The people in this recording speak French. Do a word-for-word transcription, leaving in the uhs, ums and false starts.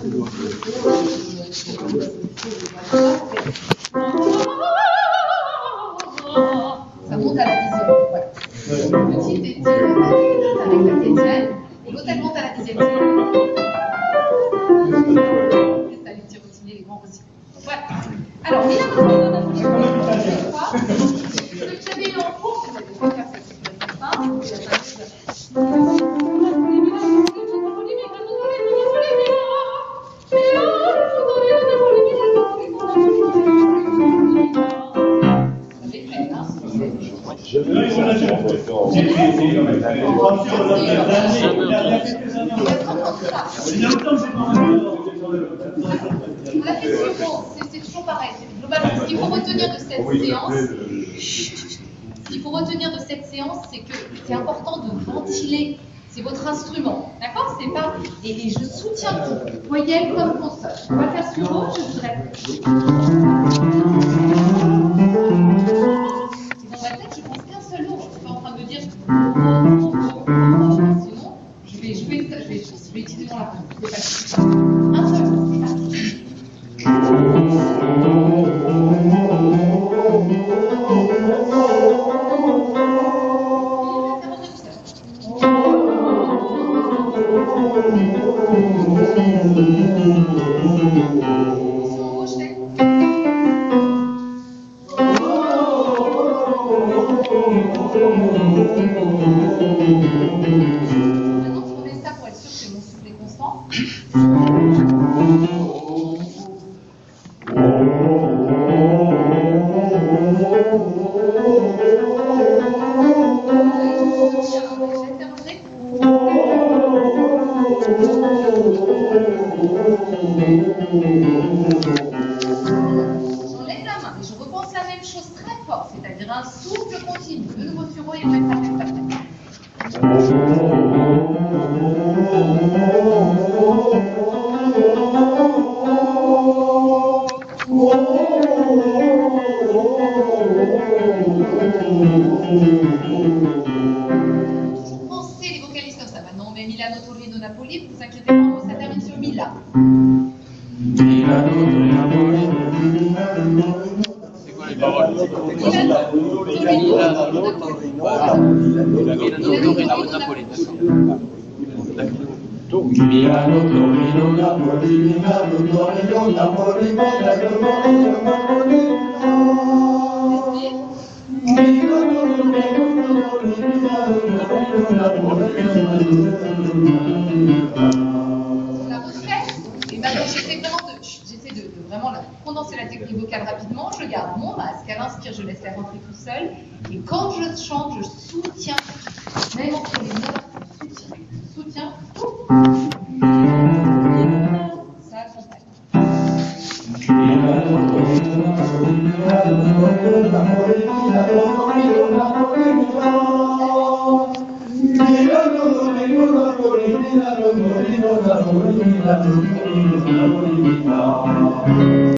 Ça monte à la dixième. Voilà. Le petit est avec la septième, et l'autre elle monte à la dixième. C'est les petits routiniers, les grands routiniers. Voilà. Alors, il y a quoi? Ce que j'avais eu en cours, vous allez pas faire ça sur le La question, c'est toujours pareil. Globalement, ce qu'il faut retenir de cette séance, ce qu'il faut retenir de cette séance, c'est que c'est important de ventiler. C'est votre instrument, d'accord? C'est pas et, et je soutiens tout, voyelle comme consonne. On va faire sur haut, je vous répète. Et dans ma tête, je pense qu'un seul mot. Je suis pas en train de me dire sinon, je vais, je vais, je vais, je vais utiliser mon lapin. C'est facile. Un seul mot. Maintenant, je remets ça pour être sûr que mon souffle est constant. J'enlève la main et je repense la même chose très fort, c'est-à-dire un souffle continu. De nouveau sur haut et on met ça même après. Toujours penser les vocalises comme ça. Maintenant on met Milano, Torino, Napoli. Vous inquiétez pas, ça termine sur Mila. Milano, Napoli. C'est quoi les paroles? Milano, Torino, Napoli. Milano, Napoli, d'accord. Milano, Torino, Napoli, Milano, Torino, Napoli, Milano, Napoli, On la refait. Et maintenant j'essaie vraiment de, j'essaie de, de vraiment la, condenser la technique vocale rapidement. Je garde mon masque, à l'inspire, je laisse la rentrer tout seul. Et quand je chante, je soutiens, même entre les notes, je soutiens, je soutiens. Ça accompagne. Milano,